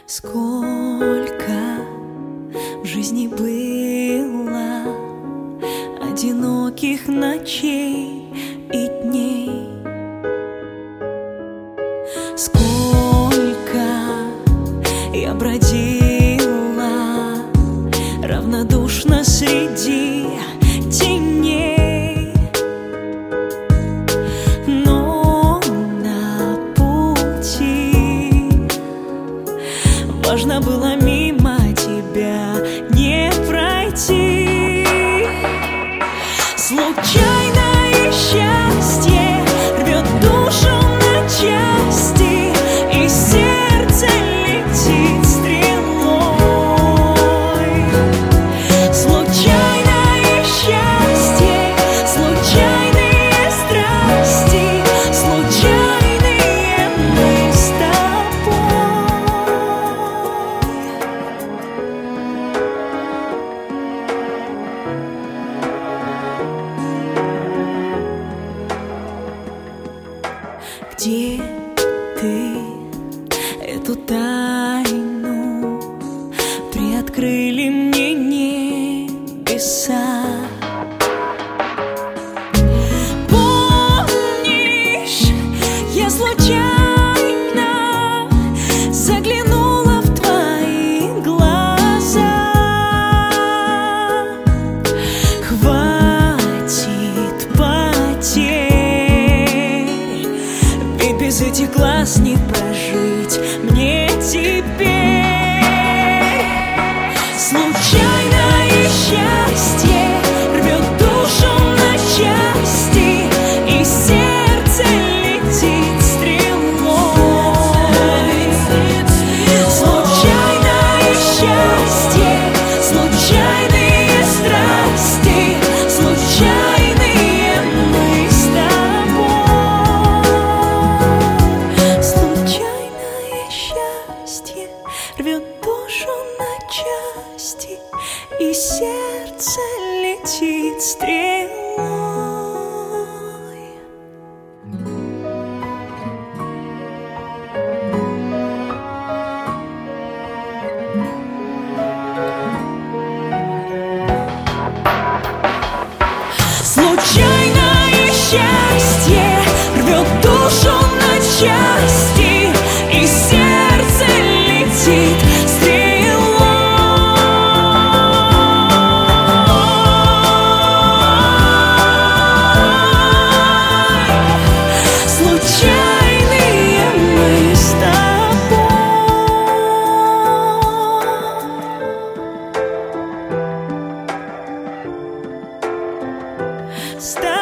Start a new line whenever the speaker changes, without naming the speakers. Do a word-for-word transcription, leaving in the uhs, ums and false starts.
Сколько в жизни было одиноких ночей и дней, сколько я бродила равнодушно среди теней, но на пути важно было мимо тебя не пройти. Случайное счастье рвет душу на части, и сердце летит стрелой. Случайное счастье, случайные страсти, случайные мы с тобой. Где ты эту тайну приоткрыли мне небеса? Помнишь, я случайно заглянула в твои глаза. Хватит потерь, ведь без этих глаз не прожить мне теперь. Случайное счастье рвет душу на части, и сердце летит стрелой. Случайное счастье, случайные страсти, случайные мы с тобой. Случайное счастье рвет душу на части, и сердце летит стрелой. Случайное счастье рвет душу на части, и сердце летит стрелой. Случайные мы с тобой.